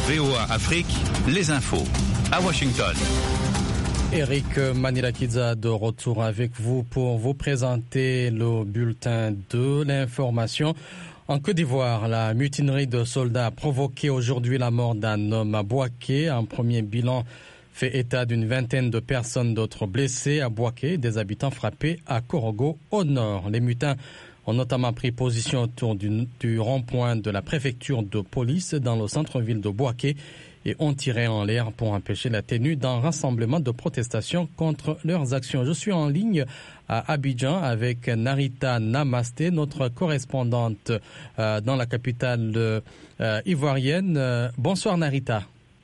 VOA Afrique, les infos. À Washington. Eric Manilakidza de retour avec vous pour vous présenter le bulletin de l'information. En Côte d'Ivoire, la mutinerie de soldats a provoqué aujourd'hui la mort d'un homme à Bouaké. Un premier bilan fait état d'une vingtaine de personnes, d'autres blessées à Bouaké, des habitants frappés à Korogo au nord. Les mutins ont notamment pris position autour du rond-point de la préfecture de police dans le centre-ville de Bouaké et ont tiré en l'air pour empêcher la tenue d'un rassemblement de protestation contre leurs actions. Je suis en ligne à Abidjan avec Narita Namasté, notre correspondante dans la capitale ivoirienne. Bonsoir Narita.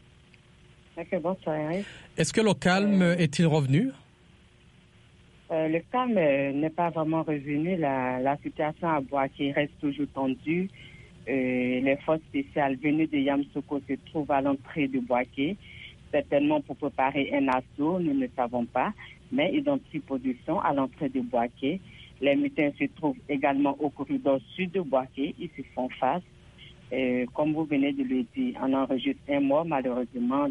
Bonsoir Eric. Est-ce que le calme est-il revenu? Le calme n'est pas vraiment revenu. La situation à Bouaké reste toujours tendue. Les forces spéciales venues de Yamoussoukro se trouvent à l'entrée de Bouaké, certainement pour préparer un assaut, nous ne savons pas, mais ils ont pris position à l'entrée de Bouaké. Les mutins se trouvent également au corridor sud de Bouaké, ils se font face. Comme vous venez de le dire, on enregistre un mort malheureusement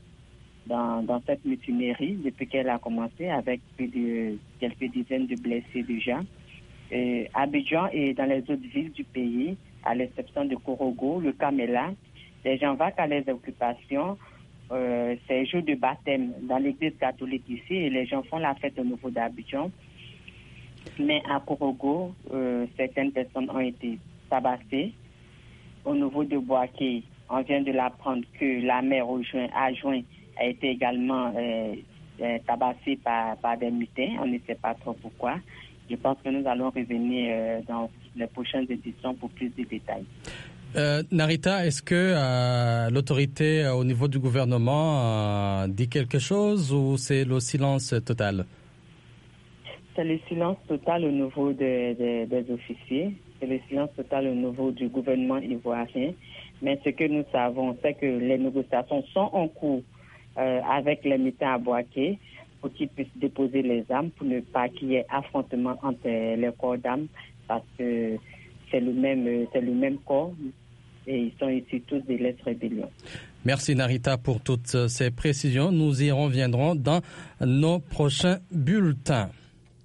dans cette mutinerie depuis qu'elle a commencé, avec plus de quelques dizaines de blessés déjà. Abidjan et dans les autres villes du pays, à l'exception de Korogo, le calme est là. Les gens vaquent à leurs occupations. C'est jour de baptême dans l'église catholique ici et les gens font la fête au niveau d'Abidjan. Mais à Korogo, certaines personnes ont été tabassées. Au niveau de Bouaké, on vient de l'apprendre que la mère adjoint a été également tabassée par des mutins. On ne sait pas trop pourquoi. Je pense que nous allons revenir dans les prochaines éditions pour plus de détails. Narita, est-ce que l'autorité au niveau du gouvernement dit quelque chose ou c'est le silence total? C'est le silence total au niveau des officiers. C'est le silence total au niveau du gouvernement ivoirien. Mais ce que nous savons, c'est que les négociations sont en cours avec les mutins à Bouaké pour qu'ils puissent déposer les armes, pour ne pas qu'il y ait affrontement entre les corps d'armes, parce que c'est le même corps et ils sont ici tous des lettres rébellion. Merci Narita pour toutes ces précisions. Nous y reviendrons dans nos prochains bulletins.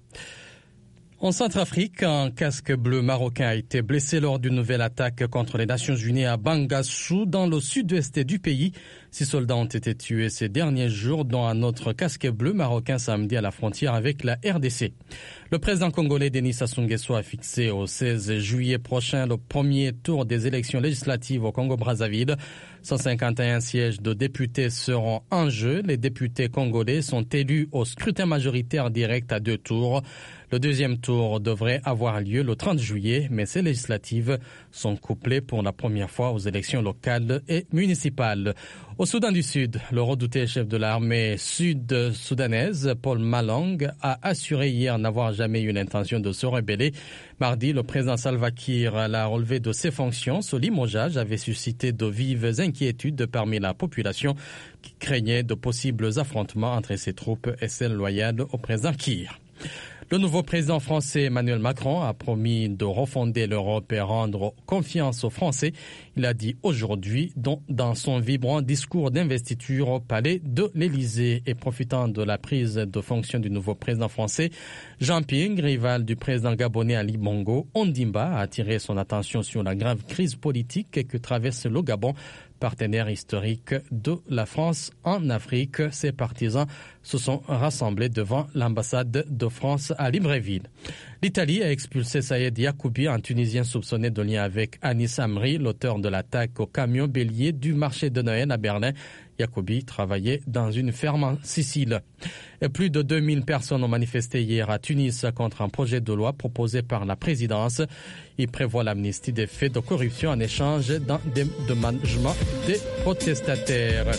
En Centrafrique, un casque bleu marocain a été blessé lors d'une nouvelle attaque contre les Nations Unies à Bangassou, dans le sud-ouest du pays. 6 soldats ont été tués ces derniers jours, dont un autre casque bleu marocain samedi à la frontière avec la RDC. Le président congolais Denis Sassou Nguesso a fixé au 16 juillet prochain le premier tour des élections législatives au Congo-Brazzaville. 151 sièges de députés seront en jeu. Les députés congolais sont élus au scrutin majoritaire direct à 2 tours. Le deuxième tour devrait avoir lieu le 30 juillet, mais ces législatives sont couplées pour la première fois aux élections locales et municipales. Au Soudan du Sud, le redouté chef de l'armée sud-soudanaise, Paul Malong, a assuré hier n'avoir jamais eu l'intention de se rebeller. Mardi, le président Salva Kiir l'a relevé de ses fonctions. Ce limogeage avait suscité de vives inquiétudes parmi la population qui craignait de possibles affrontements entre ses troupes et celles loyales au président Kiir. Le nouveau président français Emmanuel Macron a promis de refonder l'Europe et rendre confiance aux Français. Il a dit aujourd'hui dans son vibrant discours d'investiture au palais de l'Élysée. Et profitant de la prise de fonction du nouveau président français, Jean Ping, rival du président gabonais Ali Bongo Ondimba, a attiré son attention sur la grave crise politique que traverse le Gabon, partenaire historique de la France en Afrique. Ses partisans se sont rassemblés devant l'ambassade de France à Libreville. L'Italie a expulsé Saïd Yacoubi, un Tunisien soupçonné de lien avec Anis Amri, l'auteur de l'attaque au camion bélier du marché de Noël à Berlin. Yacoubi travaillait dans une ferme en Sicile. Et plus de 2000 personnes ont manifesté hier à Tunis contre un projet de loi proposé par la présidence. Il prévoit l'amnistie des faits de corruption en échange d'un dédommagement des protestataires.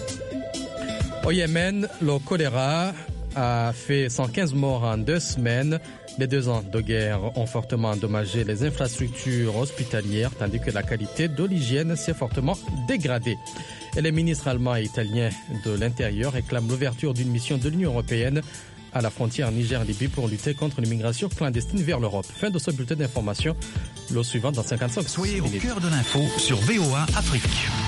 Au Yémen, le choléra a fait 115 morts en 2 semaines. Les 2 ans de guerre ont fortement endommagé les infrastructures hospitalières, tandis que la qualité de l'hygiène s'est fortement dégradée. Et les ministres allemands et italiens de l'Intérieur réclament l'ouverture d'une mission de l'Union européenne à la frontière Niger-Libye pour lutter contre l'immigration clandestine vers l'Europe. Fin de ce bulletin d'information. Le suivant dans 55 minutes. Soyez au cœur de l'info sur VOA Afrique.